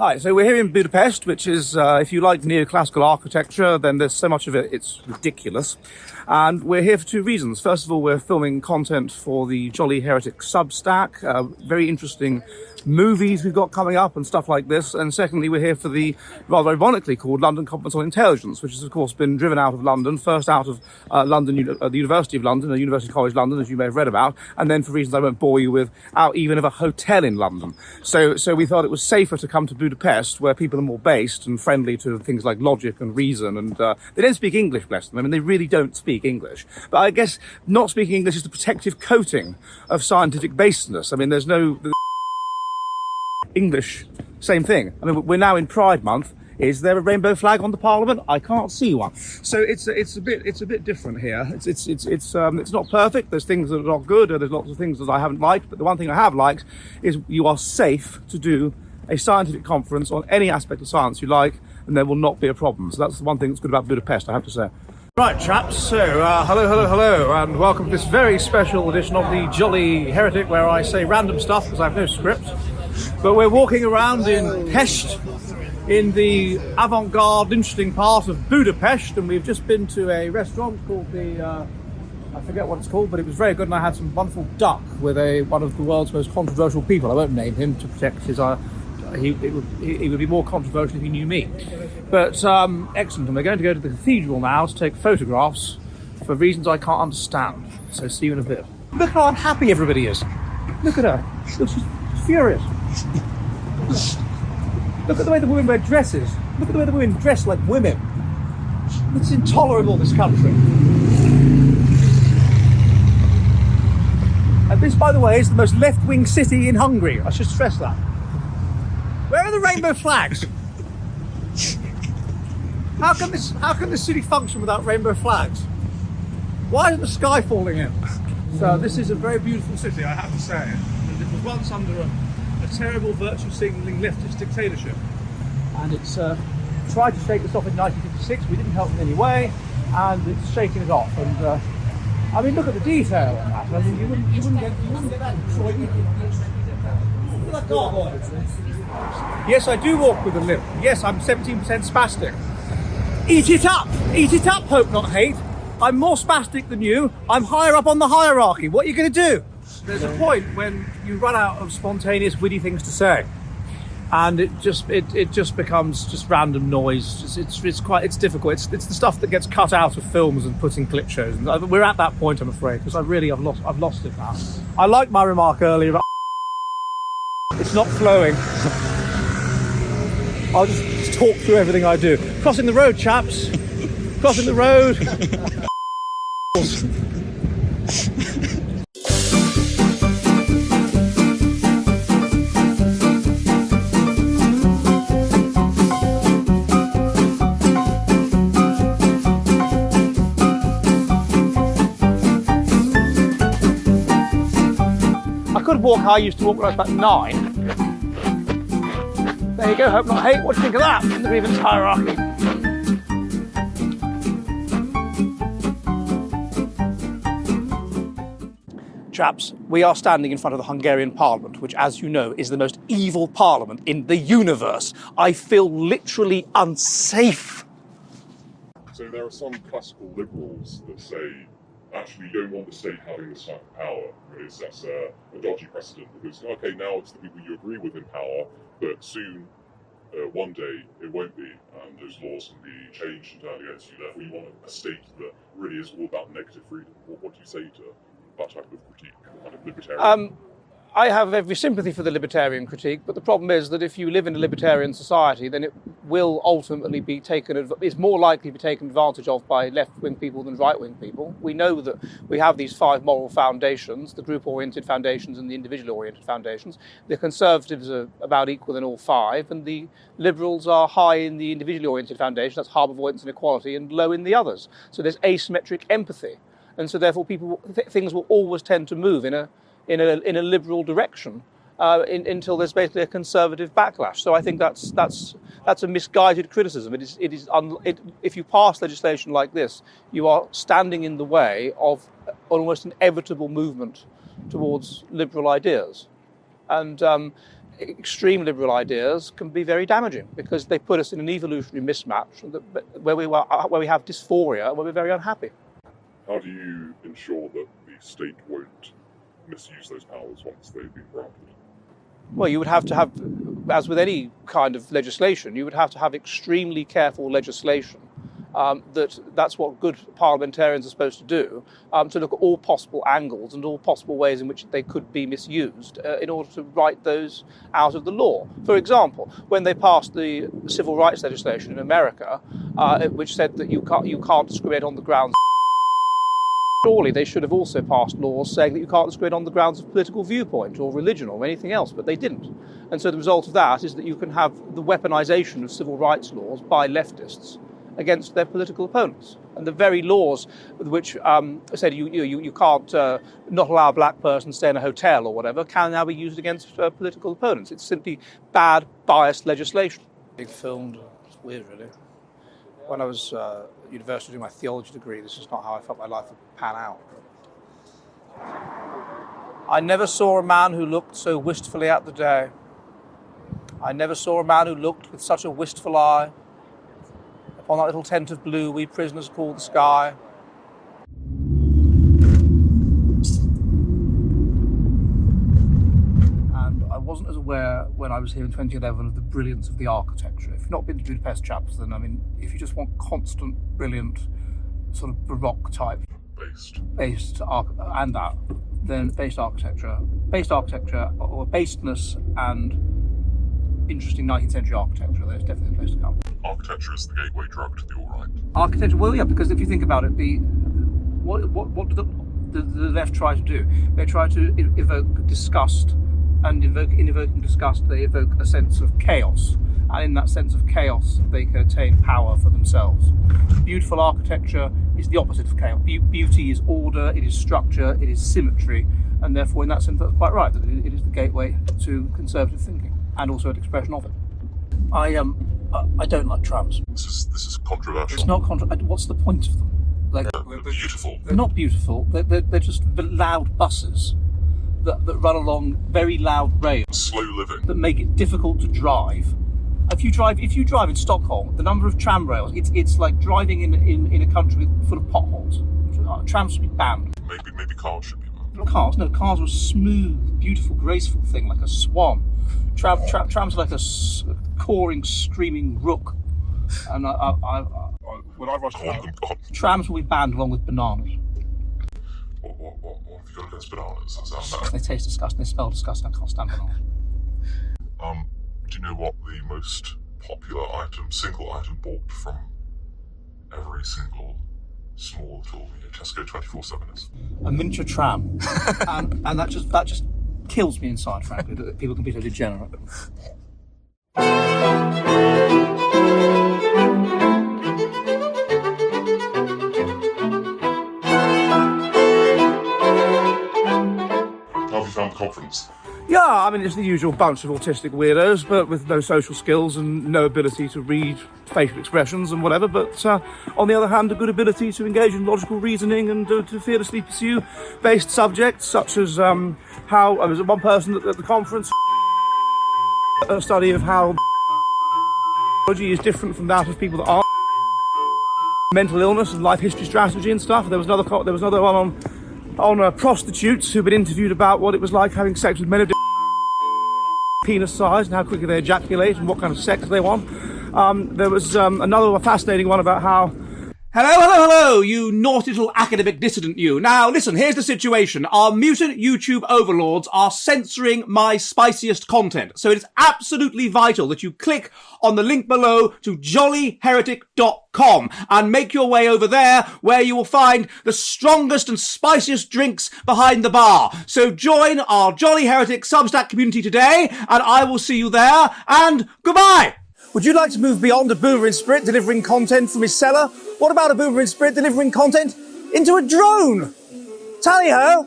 Hi, so we're here in Budapest, which is, if you like neoclassical architecture, then there's so much of it, it's ridiculous. And we're here for two reasons. First of all, we're filming content for the Jolly Heretic Substack, very interesting movies we've got coming up and stuff like this. And secondly, we're here for the rather ironically called London Conference on Intelligence, which has of course been driven out of London, first out of the University of London, University College London, as you may have read about, and then for reasons I won't bore you with, out even of a hotel in London. So we thought it was safer to come to Budapest, where people are more based and friendly to things like logic and reason, and they don't speak English, bless them. I mean, they really don't speak English. But I guess not speaking English is the protective coating of scientific basedness. I mean, there's no English, same thing. I mean, we're now in Pride Month. Is there a rainbow flag on the Parliament? I can't see one. So it's a bit different here. It's not perfect. There's things that are not good, and there's lots of things that I haven't liked. But the one thing I have liked is you are safe to do a scientific conference on any aspect of science you like, and there will not be a problem. So that's the one thing that's good about Budapest, I have to say. Right, chaps, so hello, and welcome to this very special edition of the Jolly Heretic, where I say random stuff because I have no script. But we're walking around in Pest, in the avant-garde, interesting part of Budapest, and we've just been to a restaurant called I forget what it's called, but it was very good, and I had some wonderful duck with one of the world's most controversial people. I won't name him to protect his... He would be more controversial if he knew me. But excellent, and we're going to go to the cathedral now to take photographs for reasons I can't understand. So see you in a bit. Look how unhappy everybody is. Look at her. She's furious. Look at the way the women wear dresses. Look at the way the women dress like women. It's intolerable, this country. And this, by the way, is the most left-wing city in Hungary. I should stress that. Where are the rainbow flags? How can this city function without rainbow flags? Why isn't the sky falling in? So this is a very beautiful city, I have to say. And it was once under a terrible virtue signalling leftist dictatorship. And it's tried to shake this off in 1956. We didn't help in any way, and it's shaking it off. And I mean, look at the detail on that. I mean, you wouldn't get that in Detroit. Look at that gargoyle. Yes, I do walk with a limp. Yes, I'm 17% spastic. Eat it up, hope not hate. I'm more spastic than you. I'm higher up on the hierarchy. What are you going to do? There's a point when you run out of spontaneous, witty things to say, and it just becomes just random noise. It's difficult. It's the stuff that gets cut out of films and put in clip shows. And we're at that point, I'm afraid, because I've lost it now. I liked my remark earlier about it's not flowing. I'll just talk through everything I do. Crossing the road, chaps. Crossing the road. I could walk how I used to walk when I was about 9. There you go, hope not hate. What do you think of that? The grievance hierarchy. Chaps, we are standing in front of the Hungarian Parliament, which, as you know, is the most evil parliament in the universe. I feel literally unsafe. So there are some classical liberals that say, actually, you don't want the state having this type of power. That's a dodgy precedent, because, okay, now it's the people you agree with in power, but soon, one day, it won't be, and those laws can be changed and turned against you. Therefore, you want a state that really is all about negative freedom. What do you say to that type of critique, kind of libertarian? I have every sympathy for the libertarian critique, but the problem is that if you live in a libertarian society, then it will ultimately be is more likely to be taken advantage of by left-wing people than right-wing people. We know that we have these 5 moral foundations, the group-oriented foundations and the individual-oriented foundations. The Conservatives are about equal in all 5, and the Liberals are high in the individually-oriented foundation, that's harm, avoidance and equality, and low in the others. So there's asymmetric empathy. And so therefore things will always tend to move in a liberal direction until there's basically a conservative backlash. So I think that's a misguided criticism. If you pass legislation like this, you are standing in the way of almost inevitable movement towards liberal ideas. And extreme liberal ideas can be very damaging because they put us in an evolutionary mismatch where we have dysphoria and where we're very unhappy. How do you ensure that the state won't misuse those powers once they've been granted? Well, you would have to have, as with any kind of legislation, you would have to have extremely careful legislation. That's what good parliamentarians are supposed to do, to look at all possible angles and all possible ways in which they could be misused in order to write those out of the law. For example, when they passed the civil rights legislation in America, which said that you can't discriminate on the grounds, surely they should have also passed laws saying that you can't discriminate on the grounds of political viewpoint or religion or anything else, but they didn't. And so the result of that is that you can have the weaponization of civil rights laws by leftists against their political opponents. And the very laws which said you can't not allow a black person to stay in a hotel or whatever can now be used against political opponents. It's simply bad, biased legislation. Being filmed, it's weird, really. When I was at university doing my theology degree, this is not how I felt my life would pan out. I never saw a man who looked so wistfully at the day. I never saw a man who looked with such a wistful eye upon that little tent of blue we prisoners call the sky. And I wasn't as aware when I was here in 2011 of the brilliance of the architecture. If you've not been to Budapest, chaps, then I mean, if you just want constant, brilliant, sort of Baroque type based architecture or basedness and interesting 19th century architecture, there's definitely a place to come. Architecture is the gateway drug to the all-right. Architecture, well, yeah, because if you think about it, what do the left try to do? They try to evoke disgust, and in evoking disgust, they evoke a sense of chaos, and in that sense of chaos, they can attain power for themselves. Beautiful architecture is the opposite of chaos. Beauty is order, it is structure, it is symmetry, and therefore, in that sense, that's quite right, that it is the gateway to conservative thinking, and also an expression of it. I don't like trams. This is controversial. It's not controversial. What's the point of them? They're beautiful. They're not beautiful. They're just loud buses that run along very loud rails. Slow living. That make it difficult to drive. If you drive in Stockholm, the number of tram rails, it's like driving in a country full of potholes. Trams should be banned. Maybe cars should be banned. Cars are a smooth, beautiful, graceful thing, like a swan. Trams are like a cawing, screaming rook. And when I rush trams will be banned along with bananas. What have you got against bananas? They taste disgusting, they smell disgusting, I can't stand bananas. Do you know what the most popular single item bought from every single small little Tesco 24/7 is? A miniature tram. and that just kills me inside, frankly, that people can be so degenerate. How have you found the conference? Yeah, I mean, it's the usual bunch of autistic weirdos, but with no social skills and no ability to read facial expressions and whatever, but on the other hand, a good ability to engage in logical reasoning and to fearlessly pursue based subjects, such as how, there was one person at the conference, a study of how biology is different from that of people that aren't, mental illness and life history strategy and stuff. There was another one on prostitutes who've been interviewed about what it was like having sex with men of penis size and how quickly they ejaculate and what kind of sex they want. There was another fascinating one about how... Hello, you naughty little academic dissident you. Now, listen, here's the situation. Our mutant YouTube overlords are censoring my spiciest content. So it is absolutely vital that you click on the link below to jollyheretic.com and make your way over there where you will find the strongest and spiciest drinks behind the bar. So join our Jolly Heretic Substack community today and I will see you there and goodbye! Would you like to move beyond a boomer in spirit delivering content from his cellar? What about a boomer in spirit delivering content into a drone? Tally-ho!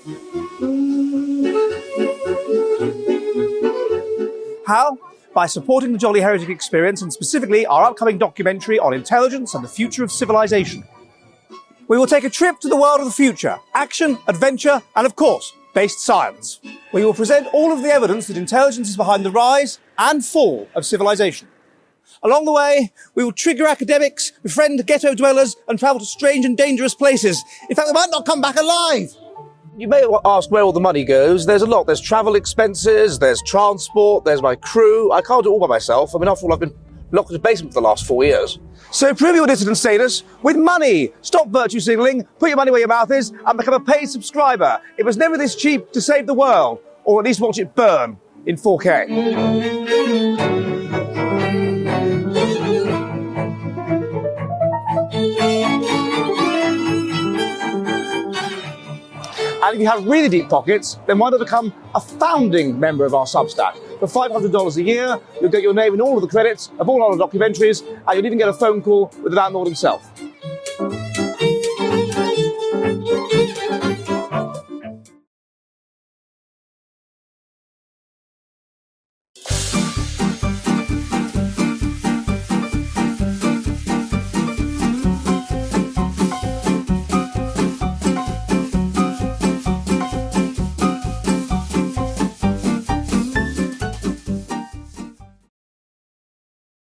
How? By supporting the Jolly Heretic Experience and specifically our upcoming documentary on intelligence and the future of civilization. We will take a trip to the world of the future, action, adventure, and of course, Based Science, where we will present all of the evidence that intelligence is behind the rise and fall of civilization. Along the way, we will trigger academics, befriend ghetto dwellers, and travel to strange and dangerous places. In fact, we might not come back alive. You may ask where all the money goes. There's a lot. There's travel expenses, there's transport, there's my crew. I can't do it all by myself. I mean, after all, I've been locked in a basement for the last 4 years. So prove your dissident status with money. Stop virtue signaling, put your money where your mouth is, and become a paid subscriber. It was never this cheap to save the world, or at least watch it burn in 4K. And if you have really deep pockets, then why not become a founding member of our Substack? For $500 a year, you'll get your name in all of the credits of all our documentaries, and you'll even get a phone call with the landlord himself.